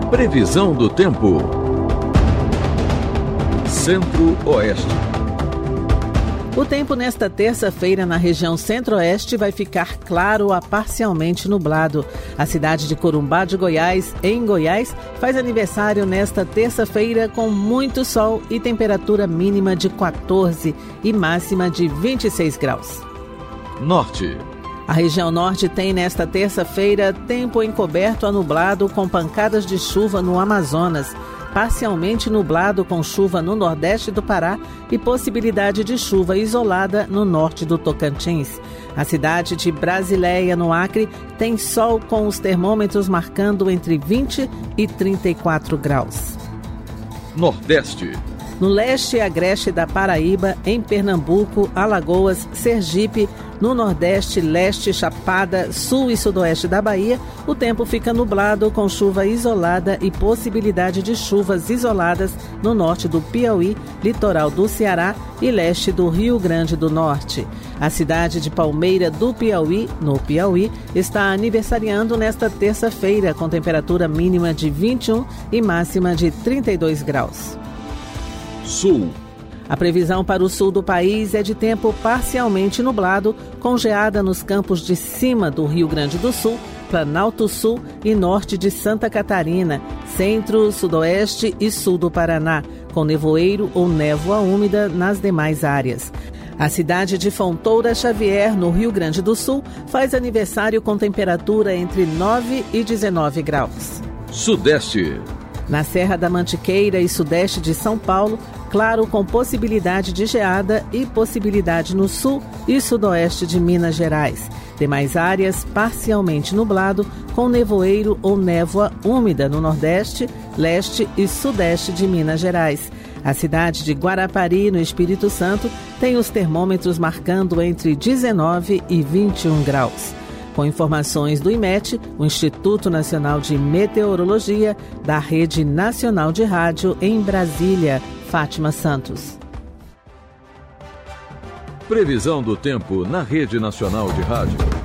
Previsão do tempo. Centro-Oeste. O tempo nesta terça-feira na região centro-oeste vai ficar claro a parcialmente nublado. A cidade de Corumbá de Goiás, em Goiás, faz aniversário nesta terça-feira com muito sol e temperatura mínima de 14 e máxima de 26 graus. Norte. A região norte tem nesta terça-feira tempo encoberto a nublado com pancadas de chuva no Amazonas, parcialmente nublado com chuva no nordeste do Pará e possibilidade de chuva isolada no norte do Tocantins. A cidade de Brasileia, no Acre, tem sol com os termômetros marcando entre 20 e 34 graus. Nordeste. No leste e agreste da Paraíba, em Pernambuco, Alagoas, Sergipe, no nordeste, leste, Chapada, sul e sudoeste da Bahia, o tempo fica nublado com chuva isolada e possibilidade de chuvas isoladas no norte do Piauí, litoral do Ceará e leste do Rio Grande do Norte. A cidade de Palmeira do Piauí, no Piauí, está aniversariando nesta terça-feira com temperatura mínima de 21 e máxima de 32 graus. Sul. A previsão para o sul do país é de tempo parcialmente nublado, com geada nos campos de cima do Rio Grande do Sul, Planalto Sul e norte de Santa Catarina, centro, sudoeste e sul do Paraná, com nevoeiro ou névoa úmida nas demais áreas. A cidade de Fontoura Xavier, no Rio Grande do Sul, faz aniversário com temperatura entre 9 e 19 graus. Sudeste. Na Serra da Mantiqueira e sudeste de São Paulo, claro com possibilidade de geada e possibilidade no sul e sudoeste de Minas Gerais. Demais áreas parcialmente nublado, com nevoeiro ou névoa úmida no nordeste, leste e sudeste de Minas Gerais. A cidade de Guarapari, no Espírito Santo, tem os termômetros marcando entre 19 e 21 graus. Com informações do IMET, o Instituto Nacional de Meteorologia, da Rede Nacional de Rádio em Brasília, Fátima Santos. Previsão do tempo na Rede Nacional de Rádio.